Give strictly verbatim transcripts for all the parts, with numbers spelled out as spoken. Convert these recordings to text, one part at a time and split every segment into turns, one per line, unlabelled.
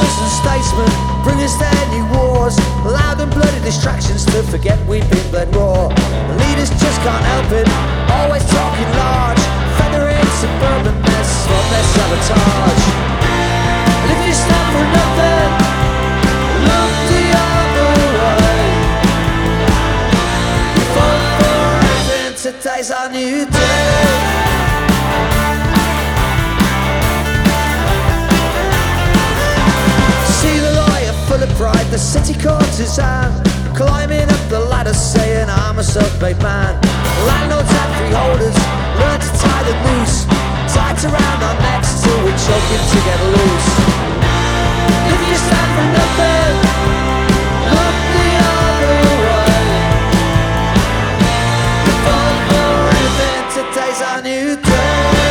rulers and statesmen bring us their new wars, loud and bloody distractions to forget we've been bled raw. The leaders just can't help it, always talking large, feathering suburban mess from their sabotage. And if you stand for nothing, look the other way. Fall for anything, today's our new day. Full of pride, the city courtesan, climbing up the ladder saying I'm a self-made man. Landlords and freeholders learn to tie the noose tight around our necks till we're choking to get loose. If you stand for nothing, look the other way. Fall for anything, today's our new day.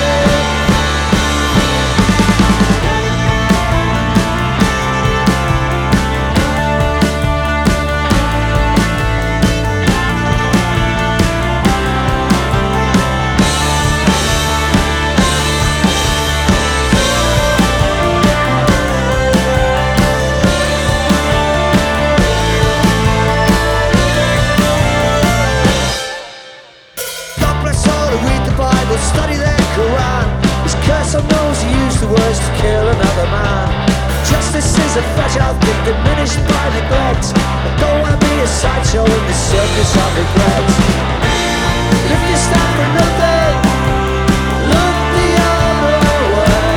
Study their Quran. His curse on those who use the words to kill another man. Justice is a fragile thing diminished by neglect. I don't want to be a sideshow in this circus of regret. If you stand for nothing, look the other way.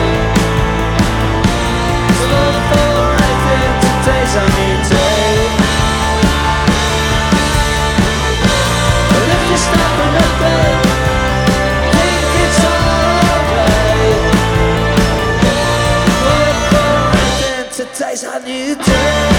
Look for anything, today's our new day. But if you stand for nothing, today's our new day.